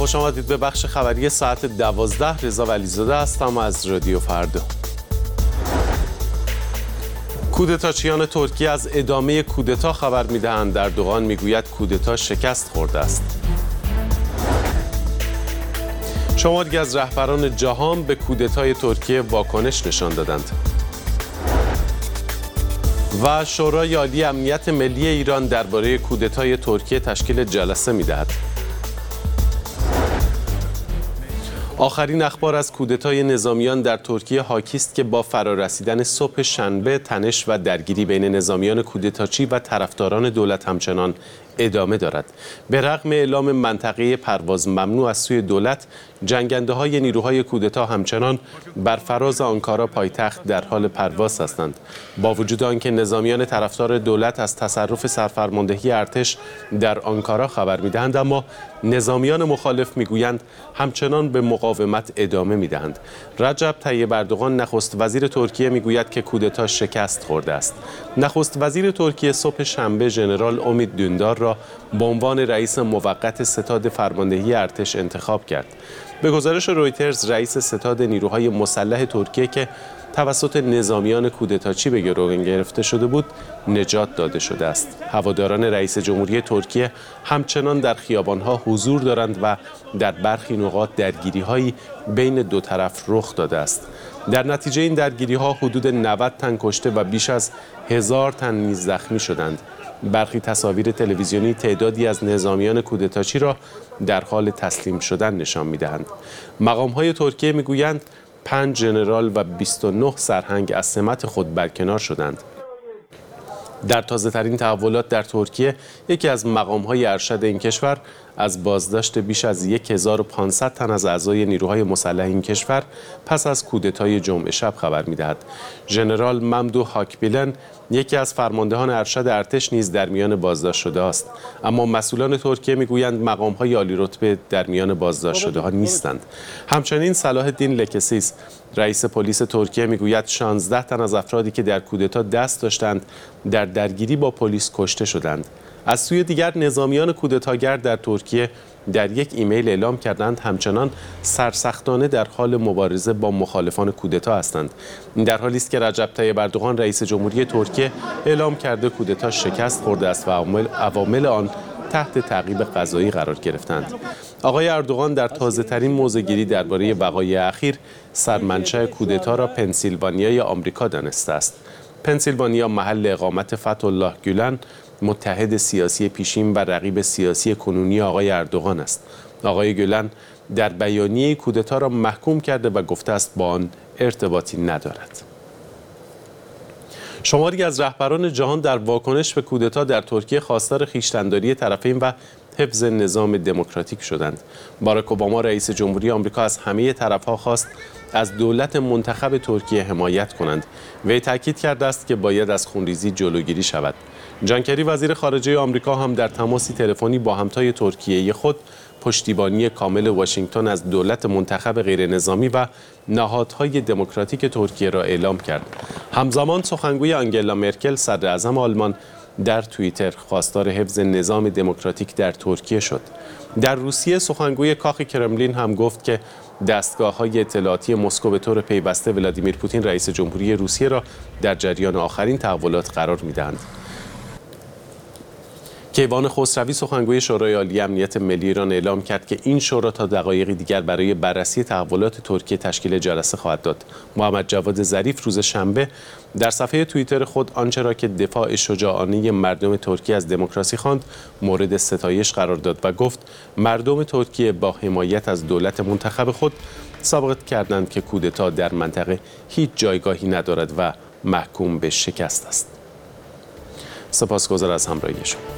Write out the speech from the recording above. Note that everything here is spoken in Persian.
خوش آمدید به بخش خبری ساعت 12. رضا ولیزاده هستم از رادیو فردا. کودتاچیان ترکیه از ادامه کودتا خبر می‌دهند. اردوغان میگوید کودتا شکست خورده است. شماری از رهبران جهان به کودتای ترکیه واکنش نشان دادند. و شورای عالی امنیت ملی ایران درباره کودتای ترکیه تشکیل جلسه می‌دهد. آخرین اخبار از کودتای نظامیان در ترکیه حاکی است که با فرارسیدن صبح شنبه تنش و درگیری بین نظامیان کودتاچی و طرفداران دولت همچنان ادامه دارد. به رغم اعلام منطقه پرواز ممنوع از سوی دولت، جنگنده‌های نیروهای کودتا همچنان بر فراز آنکارا پایتخت در حال پرواز هستند. با وجود آنکه نظامیان طرفدار دولت از تصرف سرفرماندهی ارتش در آنکارا خبر می‌دهند، اما نظامیان مخالف می‌گویند همچنان به مقاومت ادامه می‌دهند. رجب طیب اردوغان نخست وزیر ترکیه می‌گوید که کودتا شکست خورده است. نخست وزیر ترکیه صبح شنبه ژنرال امید دیندار را به عنوان رئیس موقت ستاد فرماندهی ارتش انتخاب کرد. به گزارش رویترز، رئیس ستاد نیروهای مسلح ترکیه که توسط نظامیان کودتاچی به گروگان گرفته شده بود، نجات داده شده است. هواداران رئیس جمهوری ترکیه همچنان در خیابان‌ها حضور دارند و در برخی نقاط درگیری‌هایی بین دو طرف رخ داده است. در نتیجه این درگیری‌ها حدود 90 تن کشته و بیش از 1000 تن نیز زخمی شدند. برخی تصاویر تلویزیونی تعدادی از نظامیان کودتاچی را در حال تسلیم شدن نشان می‌دهند. مقام‌های ترکیه می‌گویند 5 ژنرال و 29 سرهنگ از سمت خود برکنار شدند. در تازه‌ترین تحولات در ترکیه، یکی از مقام‌های ارشد این کشور از بازداشت بیش از 1500 تن از اعضای نیروهای مسلح این کشور پس از کودتای جمعه شب خبر می‌دهد. ژنرال ممدوح هاکبیلن، یکی از فرماندهان ارشد ارتش، نیز در میان بازداشت شده است، اما مسئولان ترکیه میگویند مقام‌های عالی رتبه در میان بازداشت شده‌ها نیستند. همچنین صلاح الدین لکسیس، رئیس پلیس ترکیه، میگوید 16 تن از افرادی که در کودتا دست داشتند در درگیری با پلیس کشته شدند. از سوی دیگر نظامیان کودتاگر در ترکیه در یک ایمیل اعلام کردند همچنان سرسختانه در حال مبارزه با مخالفان کودتا هستند. این در حالی است که رجب طیب اردوغان رئیس جمهوری ترکیه اعلام کرده کودتا شکست خورده است و عوامل آن تحت تعقیب قضایی قرار گرفتند. آقای اردوغان در تازه‌ترین موضع‌گیری درباره وقایع اخیر سرمنشأ کودتا را پنسیلوانیای آمریکا دانسته است. پنسیلوانیا محل اقامت فتح‌الله گولن، متحد سیاسی پیشین و رقیب سیاسی کنونی آقای اردوغان است. آقای گولن در بیانیه کودتا را محکوم کرده و گفته است با آن ارتباطی ندارد. شماری از رهبران جهان در واکنش به کودتا در ترکیه خواستار خویشتن‌داری طرفین و حفظ نظام دموکراتیک شدند. باراک اوباما رئیس جمهوری آمریکا از همه طرف‌ها خواست از دولت منتخب ترکیه حمایت کنند. وی تاکید کرده است که باید از خونریزی جلوگیری شود. جان کری وزیر خارجه آمریکا هم در تماسی تلفنی با همتای ترکیه خود پشتیبانی کامل واشنگتن از دولت منتخب غیر نظامی و نهادهای دموکراتیک ترکیه را اعلام کرد. همزمان سخنگوی آنگلا مرکل صدر اعظم آلمان در توییتر خواستار حفظ نظام دموکراتیک در ترکیه شد. در روسیه سخنگوی کاخ کرملین هم گفت که دستگاه‌های اطلاعاتی مسکو به طور پیوسته ولادیمیر پوتین رئیس جمهوری روسیه را در جریان آخرین تحولات قرار می‌دهند. کیوان خسروی سخنگوی شورای عالی امنیت ملی ایران اعلام کرد که این شورا تا دقایقی دیگر برای بررسی تحولات ترکیه تشکیل جلسه خواهد داد. محمد جواد ظریف روز شنبه در صفحه توییتر خود آنچه را که دفاع شجاعانه مردم ترکیه از دموکراسی خواند مورد ستایش قرار داد و گفت مردم ترکیه با حمایت از دولت منتخب خود ثابت کردند که کودتا در منطقه هیچ جایگاهی ندارد و محکوم به شکست است. سپاسگزار از همراهی شما.